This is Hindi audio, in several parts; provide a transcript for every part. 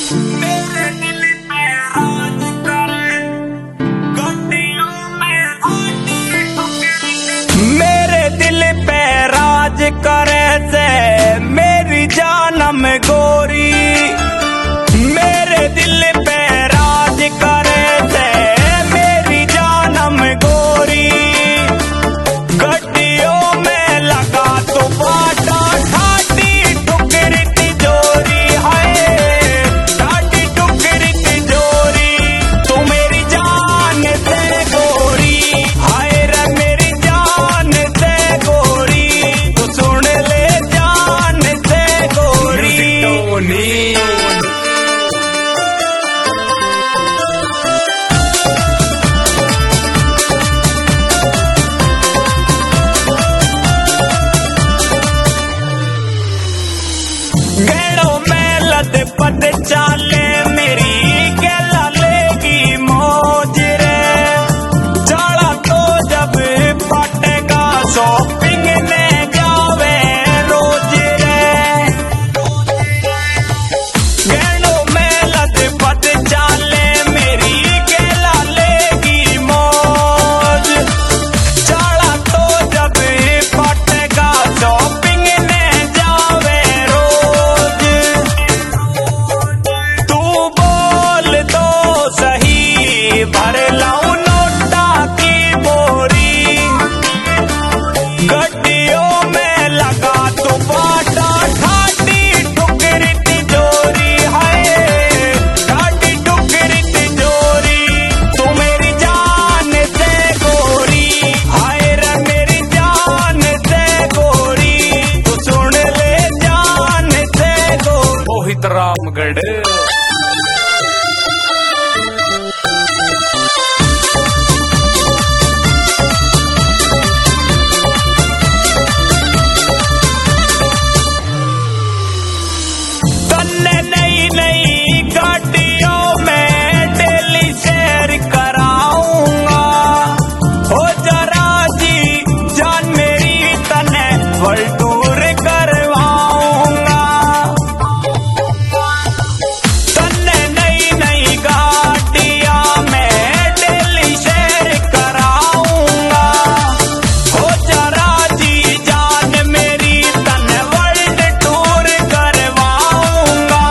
करे से मेरी जानम गोरी, मेरे दिल पे राज करे से मेरी जानम गोरी। गड्डियों में लगा तो बाटा ठाटी टुकड़ी तिजोरी है, ठाटी टुकड़ी तिजोरी। तू मेरी जान से गोरी, हाय रे मेरी जान से गोरी। सुन ले जान से गोरी। गैड़ों में लद पद चाले मेरी गला लेगी मौज रे। चढ़ा तो जब फटेगा शॉपिंग में जावे रोज रे। गैड़ों में लद पद चाले मेरी गला लेगी मौज। चढ़ा तो जब फटेगा शॉपिंग में जावे रोज। तू बोल तो सही भर लाऊं नोटा की बोरी। गड्डियों में लगा तो बाटा ठाटी टुकड़ी तिजोरी है, ठाटी टुकड़ी तिजोरी। तू मेरी जान से गोरी, हाय रे मेरी जान से गोरी। तू सुन ले जान से गोरी। मोहित रामगढ़। तन्ने नई नई गाड़ियों में डेली शेयर कराऊंगा। हो जरा जी जान मेरी तने वर्ल्ड टूर करवाऊंगा। तन्ने नई नई गाड़ियों में डेली शेयर कराऊंगा। हो जरा जी जान मेरी तने वर्ल्ड टूर करवाऊंगा।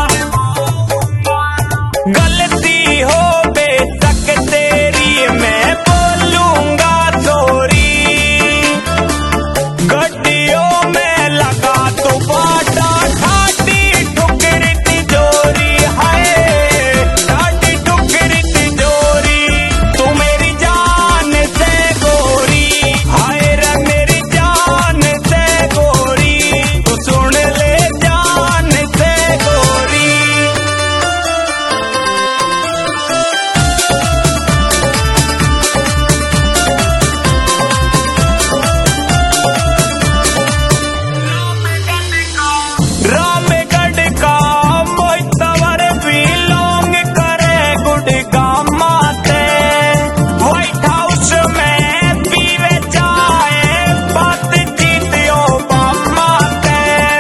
गलती हो बेशक तेरी मैं बोलूंगा सॉरी। गड्डियों में लगा तो बाटा ठाटी टुकड़ी तिजोरी है, ठाटी टुकड़ी तिजोरी। तू मेरी जान से गोरी, हाय रे मेरी जान से गोरी। तू सुन ले जान से गोरी। रामगढ़ का मोहतवर बिलोंग करे गुड़गामा से। व्हाइट हाउस में पीवे चाय बातचीत ओबामा से।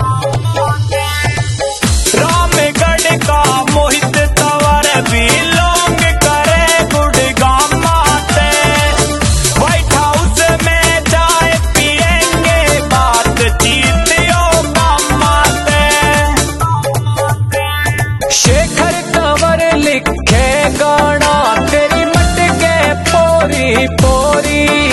रामगढ़ का मोहित तवर बिलोंग करे गुड़गामा से। व्हाइट हाउस में चाय पिएंगे बातचीत ओबामा से। शेखर तंवर लिखे गाना तेरी मटके पोरी पोरी।